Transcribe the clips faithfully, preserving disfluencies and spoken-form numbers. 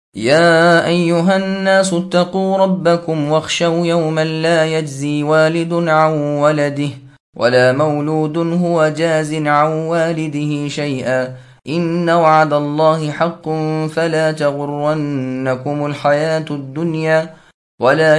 يا أيها الناس اتقوا ربكم واخشوا يوما لا يجزي والد عن ولده ولا مولود هو جاز عن والده شيئا إن وعد الله حق فلا تغرنكم الحياة الدنيا ولا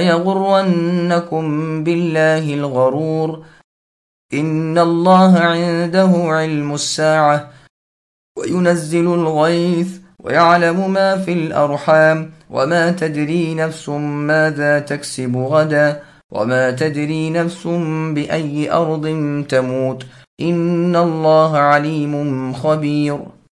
يغرنكم بالله الغرور إن الله عنده علم الساعة وينزل الغيث ويعلم ما في الأرحام وما تدري نفس ماذا تكسب غدا وما تدري نفس بأي أرض تموت إن الله عليم خبير۔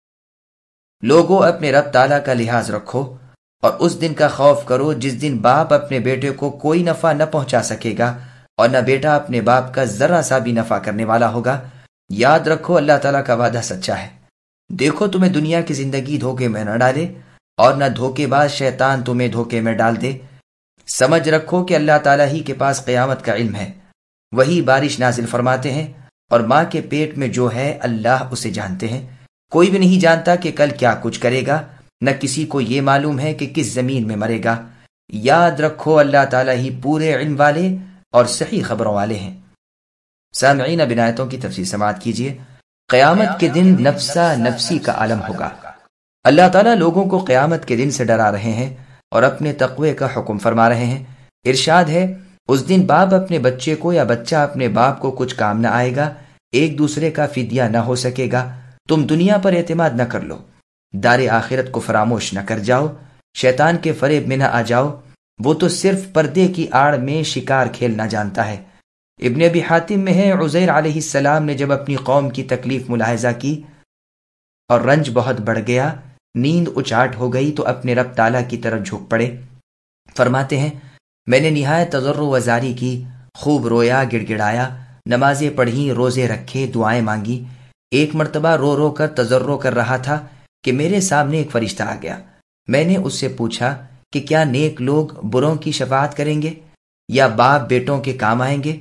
لوگو اپنے رب تعالیٰ کا لحاظ رکھو اور اس دن کا خوف کرو جس دن باپ اپنے بیٹے کو کوئی نفع نہ پہنچا سکے گا اور نہ بیٹا اپنے باپ کا ذرا سا بھی نفع کرنے والا ہوگا۔ یاد رکھو اللہ تعالیٰ کا وعدہ سچا ہے۔ دیکھو تمہیں دنیا کی زندگی دھوکے میں نہ ڈالے اور نہ دھوکے باز شیطان تمہیں دھوکے میں ڈال دے۔ سمجھ رکھو کہ اللہ تعالیٰ ہی کے پاس قیامت کا علم ہے، وہی بارش نازل فرماتے ہیں، اور ماں کے پیٹ میں جو ہے اللہ اسے جانتے ہیں۔ کوئی بھی نہیں جانتا کہ کل کیا کچھ کرے گا، نہ کسی کو یہ معلوم ہے کہ کس زمین میں مرے گا۔ یاد رکھو اللہ تعالیٰ ہی پورے علم والے اور صحیح خبروں والے ہیں۔ سامعین، اب آیتوں کی تفسیر سماعت کیجیے۔ قیامت کے دن نفسا نفسی کا عالم ہوگا۔ اللہ تعالیٰ لوگوں کو قیامت کے دن سے ڈرا رہے ہیں اور اپنے تقوی کا حکم فرما رہے ہیں۔ ارشاد ہے، اس دن باپ اپنے بچے کو یا بچہ اپنے باپ کو کچھ کام نہ آئے گا، ایک دوسرے کا فدیہ نہ ہو سکے گا۔ تم دنیا پر اعتماد نہ کر لو، دار آخرت کو فراموش نہ کر جاؤ، شیطان کے فریب میں نہ آ جاؤ، وہ تو صرف پردے کی آڑ میں شکار کھیلنا جانتا ہے۔ ابن ابی حاتم میں ہے، عزیر علیہ السلام نے جب اپنی قوم کی تکلیف ملاحظہ کی اور رنج بہت بڑھ گیا، نیند اچاٹ ہو گئی تو اپنے رب تعالیٰ کی طرف جھک پڑے۔ فرماتے ہیں، میں نے نہایت تضرع و زاری کی، خوب رویا، گڑ گڑایا، نمازیں پڑھیں، روزے رکھے، دعائیں مانگی۔ ایک مرتبہ رو رو کر تضرع کر رہا تھا کہ میرے سامنے ایک فرشتہ آ گیا۔ میں نے اس سے پوچھا کہ کیا نیک لوگ بروں کی شفاعت کریں گے یا باپ بیٹوں کے کام آئیں گے؟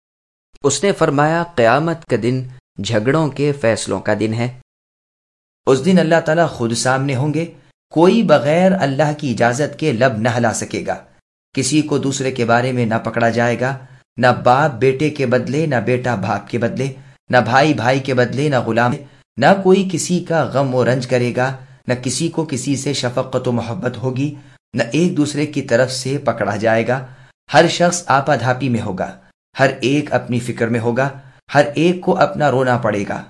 اس نے فرمایا، قیامت کا دن جھگڑوں کے فیصلوں کا دن ہے۔ اس دن اللہ تعالیٰ خود سامنے ہوں گے، کوئی بغیر اللہ کی اجازت کے لب نہ ہلا سکے گا، کسی کو دوسرے کے بارے میں نہ پکڑا جائے گا، نہ باپ بیٹے کے بدلے، نہ بیٹا باپ کے بدلے، نہ بھائی بھائی کے بدلے، نہ غلام، نہ کوئی کسی کا غم و رنج کرے گا، نہ کسی کو کسی سے شفقت و محبت ہوگی، نہ ایک دوسرے کی طرف سے پکڑا جائے گا۔ ہر شخص آپا دھاپی میں ہوگا، ہر ایک اپنی فکر میں ہوگا، ہر ایک کو اپنا رونا پڑے گا،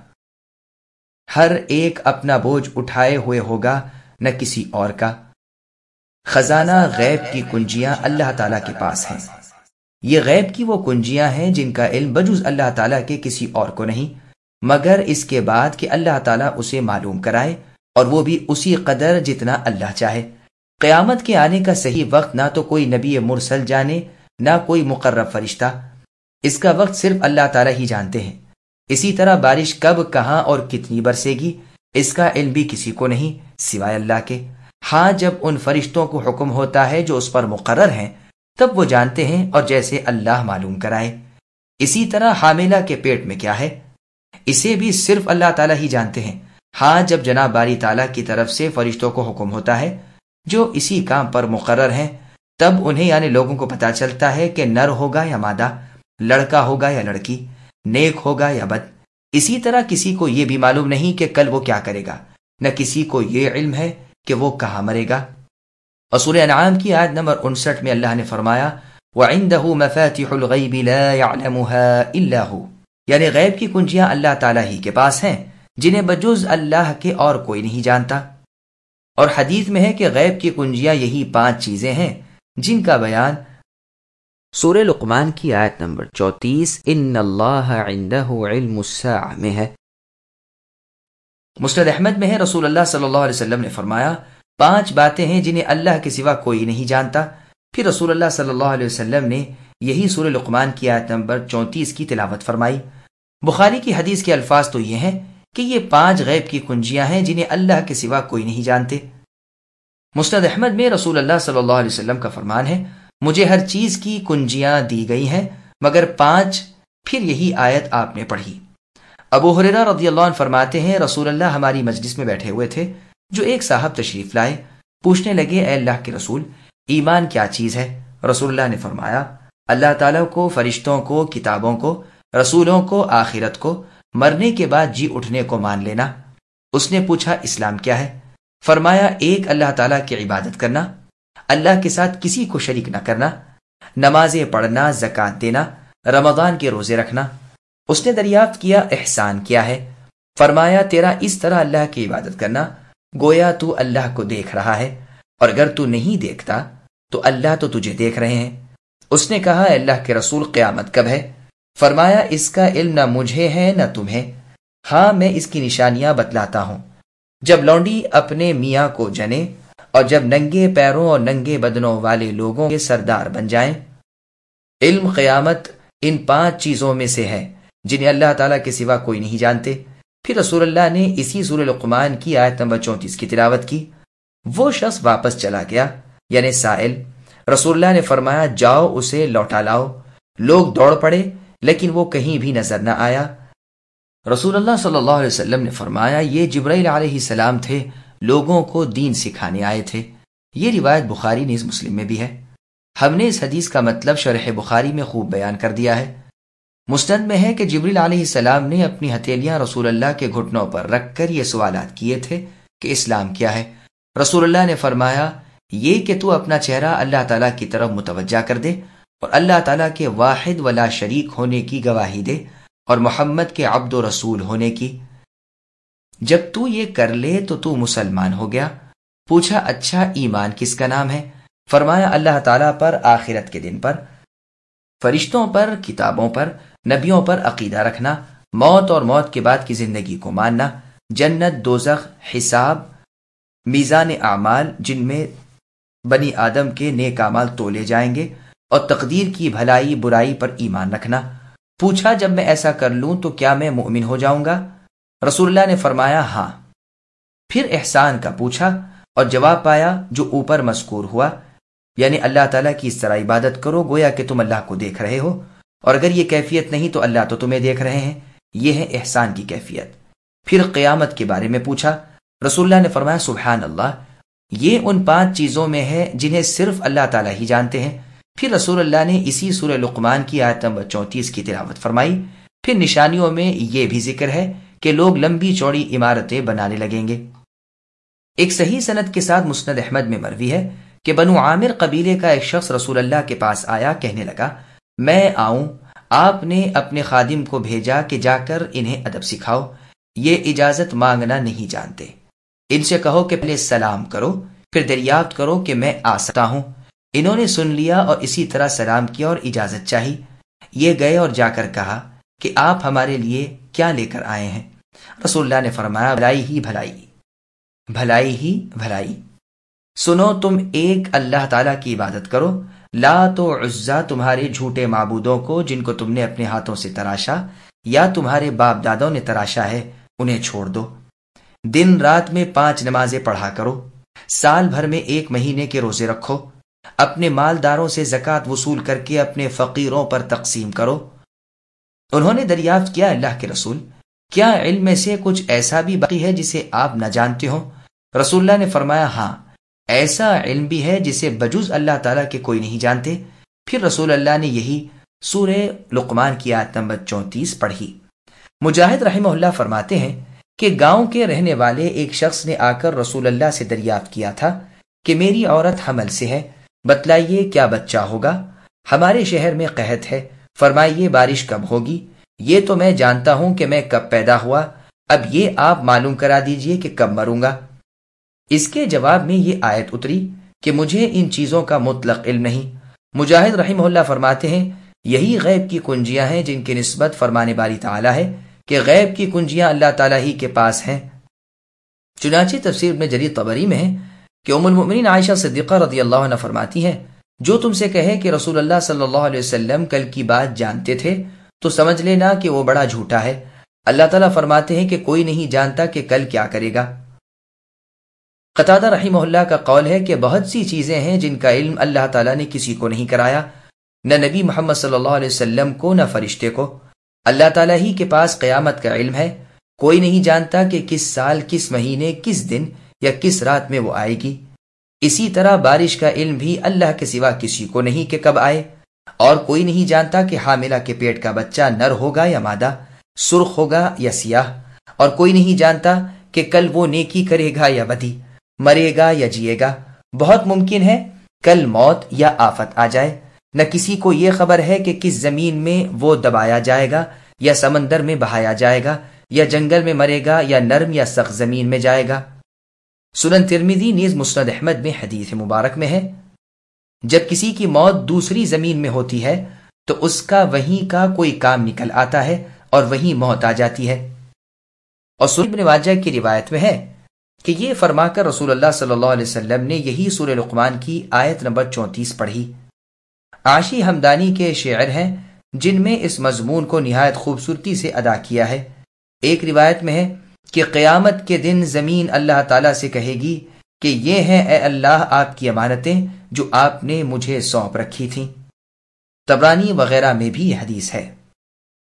ہر ایک اپنا بوجھ اٹھائے ہوئے ہوگا، نہ کسی اور کا۔ خزانہ غیب کی کنجیاں اللہ تعالیٰ کے پاس ہیں۔ یہ غیب کی وہ کنجیاں ہیں جن کا علم بجز اللہ تعالیٰ کے کسی اور کو نہیں، مگر اس کے بعد کہ اللہ تعالیٰ اسے معلوم کرائے، اور وہ بھی اسی قدر جتنا اللہ چاہے۔ قیامت کے آنے کا صحیح وقت نہ تو کوئی نبی مرسل جانے، نہ کوئی مقرب فرشتہ، اس کا وقت صرف اللہ تعالیٰ ہی جانتے ہیں۔ اسی طرح بارش کب، کہاں اور کتنی برسے گی، اس کا علم بھی کسی کو نہیں سوائے اللہ کے۔ ہاں، جب ان فرشتوں کو حکم ہوتا ہے جو اس پر مقرر ہیں، تب وہ جانتے ہیں، اور جیسے اللہ معلوم کرائے۔ اسی طرح حاملہ کے پیٹ میں کیا ہے، اسے بھی صرف اللہ تعالیٰ ہی جانتے ہیں۔ ہاں، جب جناب باری تعالیٰ کی طرف سے فرشتوں کو حکم ہوتا ہے جو اسی کام پر مقرر ہیں، تب انہیں یعنی لوگوں کو پتہ چلتا ہے کہ نر ہوگا یا مادہ، لڑکا ہوگا یا لڑکی، نیک ہوگا یا بد۔ اسی طرح کسی کو یہ بھی معلوم نہیں کہ کل وہ کیا کرے گا، نہ کسی کو یہ علم ہے کہ وہ کہاں مرے گا۔ اور سورہ انعام کی آیت نمبر انسٹھ میں اللہ نے فرمایا، وَعِندَهُ مَفَاتِحُ الْغَيْبِ لَا يَعْلَمُهَا إِلَّا هُ، یعنی غیب کی کنجیاں اللہ تعالیٰ ہی کے پاس ہیں، جنہیں بجز اللہ کے اور کوئی نہیں جانتا۔ اور حدیث میں ہے کہ غیب کی کنجیاں یہی پانچ چیزیں ہیں جن کا بیان سورہ لقمان کی آیت نمبر چونتیس، ان اللہ عنده علم الساعہ میں ہے۔ مسند احمد میں ہے، رسول اللہ صلی اللہ علیہ وسلم نے فرمایا، پانچ باتیں ہیں جنہیں اللہ کے سوا کوئی نہیں جانتا۔ پھر رسول اللہ صلی اللہ علیہ وسلم نے یہی سورہ لقمان کی آیت نمبر چونتیس کی تلاوت فرمائی۔ بخاری کی حدیث کے الفاظ تو یہ ہیں کہ یہ پانچ غیب کی کنجیاں ہیں جنہیں اللہ کے سوا کوئی نہیں جانتے۔ مسند احمد میں رسول اللہ صلی اللہ علیہ وسلم کا فرمان ہے، مجھے ہر چیز کی کنجیاں دی گئی ہیں مگر پانچ، پھر یہی آیت آپ نے پڑھی۔ ابو ہریرہ رضی اللہ عنہ فرماتے ہیں، رسول اللہ ہماری مجلس میں بیٹھے ہوئے تھے، جو ایک صاحب تشریف لائے، پوچھنے لگے اے اللہ کے رسول ایمان کیا چیز ہے؟ رسول اللہ نے فرمایا اللہ تعالیٰ کو، فرشتوں کو، کتابوں کو، رسولوں کو، آخرت کو، مرنے کے بعد جی اٹھنے کو مان لینا۔ اس نے پوچھا اسلام کیا ہے؟ فرمایا ایک اللہ تعالیٰ کی عبادت کرنا، اللہ کے ساتھ کسی کو شریک نہ کرنا، نمازیں پڑھنا، زکوٰۃ دینا، رمضان کے روزے رکھنا۔ اس نے دریافت کیا احسان کیا ہے؟ فرمایا تیرا اس طرح اللہ کی عبادت کرنا گویا تو اللہ کو دیکھ رہا ہے، اور اگر تو نہیں دیکھتا تو اللہ تو تجھے دیکھ رہے ہیں۔ اس نے کہا اے اللہ کے رسول قیامت کب ہے؟ فرمایا اس کا علم نہ مجھے ہے نہ تمہیں، ہاں میں اس کی نشانیاں بتلاتا ہوں۔ جب لونڈی اپنے میاں کو جنے اور جب ننگے پیروں اور ننگے بدنوں والے لوگوں کے سردار بن جائیں۔ علم قیامت ان پانچ چیزوں میں سے ہے جنہیں اللہ تعالیٰ کے سوا کوئی نہیں جانتے۔ پھر رسول اللہ نے اسی سورہ لقمان کی آیت نمبر چونتیس کی تلاوت کی۔ وہ شخص واپس چلا گیا، یعنی سائل۔ رسول اللہ نے فرمایا جاؤ اسے لوٹا لاؤ۔ لوگ دوڑ پڑے لیکن وہ کہیں بھی نظر نہ آیا۔ رسول اللہ صلی اللہ علیہ وسلم نے فرمایا یہ جبرائیل علیہ السلام تھے، لوگوں کو دین سکھانے آئے تھے۔ یہ روایت بخاری نیز مسلم میں بھی ہے۔ ہم نے اس حدیث کا مطلب شرح بخاری میں خوب بیان کر دیا ہے۔ مسند میں ہے کہ جبریل علیہ السلام نے اپنی ہتھیلیاں رسول اللہ کے گھٹنوں پر رکھ کر یہ سوالات کیے تھے کہ اسلام کیا ہے؟ رسول اللہ نے فرمایا یہ کہ تو اپنا چہرہ اللہ تعالیٰ کی طرف متوجہ کر دے اور اللہ تعالیٰ کے واحد ولا شریک ہونے کی گواہی دے اور محمد کے عبد و رسول ہونے کی۔ جب تو یہ کر لے تو تو مسلمان ہو گیا۔ پوچھا اچھا ایمان کس کا نام ہے؟ فرمایا اللہ تعالیٰ پر، آخرت کے دن پر، فرشتوں پر، کتابوں پر، نبیوں پر عقیدہ رکھنا، موت اور موت کے بعد کی زندگی کو ماننا، جنت، دوزخ، حساب، میزان اعمال جن میں بنی آدم کے نیک اعمال تولے جائیں گے، اور تقدیر کی بھلائی برائی پر ایمان رکھنا۔ پوچھا جب میں ایسا کر لوں تو کیا میں مؤمن ہو جاؤں گا؟ رسول اللہ نے فرمایا ہاں۔ پھر احسان کا پوچھا اور جواب پایا جو اوپر مذکور ہوا، یعنی اللہ تعالیٰ کی اس طرح عبادت کرو گویا کہ تم اللہ کو دیکھ رہے ہو، اور اگر یہ کیفیت نہیں تو اللہ تو تمہیں دیکھ رہے ہیں۔ یہ ہے احسان کی کیفیت۔ پھر قیامت کے بارے میں پوچھا۔ رسول اللہ نے فرمایا سبحان اللہ، یہ ان پانچ چیزوں میں ہے جنہیں صرف اللہ تعالیٰ ہی جانتے ہیں۔ پھر رسول اللہ نے اسی سورہ لقمان کی آیت نمبر چونتیس کی تلاوت فرمائی۔ پھر نشانیوں میں یہ بھی ذکر ہے کہ لوگ لمبی چوڑی عمارتیں بنانے لگیں گے۔ ایک صحیح سند کے ساتھ مسند احمد میں مروی ہے کہ بنو عامر قبیلے کا ایک شخص رسول اللہ کے پاس آیا، کہنے لگا میں آؤں؟ آپ نے اپنے خادم کو بھیجا کہ جا کر انہیں ادب سکھاؤ، یہ اجازت مانگنا نہیں جانتے، ان سے کہو کہ پہلے سلام کرو پھر دریافت کرو کہ میں آ سکتا ہوں۔ انہوں نے سن لیا اور اسی طرح سلام کیا اور اجازت چاہی۔ یہ گئے اور جا کر کہا کہ آپ ہمارے لیے کیا لے کر آئے ہیں؟ رسول اللہ نے فرمایا بھلائی ہی بھلائی، بھلائی ہی بھلائی۔ سنو تم ایک اللہ تعالیٰ کی عبادت کرو، لات و عزا تمہارے جھوٹے معبودوں کو جن کو تم نے اپنے ہاتھوں سے تراشا یا تمہارے باپ دادوں نے تراشا ہے انہیں چھوڑ دو۔ دن رات میں پانچ نمازیں پڑھا کرو، سال بھر میں ایک مہینے کے روزے رکھو، اپنے مالداروں سے زکوٰۃ وصول کر کے اپنے فقیروں پر تقسیم کرو۔ انہوں نے دریافت کیا اللہ کے رسول کیا علم میں سے کچھ ایسا بھی باقی ہے جسے آپ نہ جانتے ہو؟ رسول اللہ نے فرمایا ہاں، ایسا علم بھی ہے جسے بجز اللہ تعالیٰ کے کوئی نہیں جانتے۔ پھر رسول اللہ نے یہی سورہ لقمان کی آیت نمبر چونتیس پڑھی۔ مجاہد رحمہ اللہ فرماتے ہیں کہ گاؤں کے رہنے والے ایک شخص نے آ کر رسول اللہ سے دریافت کیا تھا کہ میری عورت حمل سے ہے، بتلائیے کیا بچہ ہوگا؟ ہمارے شہر میں قحط ہے، فرمائیے بارش کب ہوگی؟ یہ تو میں جانتا ہوں کہ میں کب پیدا ہوا، اب یہ آپ معلوم کرا دیجئے کہ کب مروں گا۔ اس کے جواب میں یہ آیت اتری کہ مجھے ان چیزوں کا مطلق علم نہیں۔ مجاہد رحمہ اللہ فرماتے ہیں یہی غیب کی کنجیاں ہیں جن کی نسبت فرمان باری تعالیٰ ہے کہ غیب کی کنجیاں اللہ تعالیٰ ہی کے پاس ہیں۔ چنانچہ تفسیر ابن جریر طبری میں ہے کہ ام المؤمنین عائشہ صدیقہ رضی اللہ عنہ فرماتی ہیں جو تم سے کہے کہ رسول اللہ صلی اللہ علیہ وسلم کل کی بات جانتے تھے تو سمجھ لینا کہ وہ بڑا جھوٹا ہے۔ اللہ تعالیٰ فرماتے ہیں کہ کوئی نہیں جانتا کہ کل کیا کرے گا۔ قتادہ رحمہ اللہ کا قول ہے کہ بہت سی چیزیں ہیں جن کا علم اللہ تعالیٰ نے کسی کو نہیں کرایا، نہ نبی محمد صلی اللہ علیہ وسلم کو، نہ فرشتے کو۔ اللہ تعالیٰ ہی کے پاس قیامت کا علم ہے، کوئی نہیں جانتا کہ کس سال، کس مہینے، کس دن یا کس رات میں وہ آئے گی۔ اسی طرح بارش کا علم بھی اللہ کے سوا کسی کو نہیں کہ کب آئے، اور کوئی نہیں جانتا کہ حاملہ کے پیٹ کا بچہ نر ہوگا یا مادہ، سرخ ہوگا یا سیاہ، اور کوئی نہیں جانتا کہ کل وہ نیکی کرے گا یا بدی، مرے گا یا جیے گا۔ بہت ممکن ہے کل موت یا آفت آ جائے، نہ کسی کو یہ خبر ہے کہ کس زمین میں وہ دبایا جائے گا یا سمندر میں بہایا جائے گا، یا جنگل میں مرے گا یا نرم یا سخت زمین میں جائے گا۔ سنن ترمذی نیز مسند احمد میں حدیث مبارک میں ہے، جب کسی کی موت دوسری زمین میں ہوتی ہے تو اس کا وہیں کا کوئی کام نکل آتا ہے اور وہیں موت آ جاتی ہے۔ اور سنن ابن ماجہ کی روایت میں ہے کہ یہ فرما کر رسول اللہ صلی اللہ علیہ وسلم نے یہی سورہ لقمان کی آیت نمبر چونتیس پڑھی۔ عاشی ہمدانی کے شعر ہیں جن میں اس مضمون کو نہایت خوبصورتی سے ادا کیا ہے۔ ایک روایت میں ہے کہ قیامت کے دن زمین اللہ تعالیٰ سے کہے گی کہ یہ ہیں اے اللہ آپ کی امانتیں جو آپ نے مجھے سونپ رکھی تھیں۔ طبرانی وغیرہ میں بھی یہ حدیث ہے۔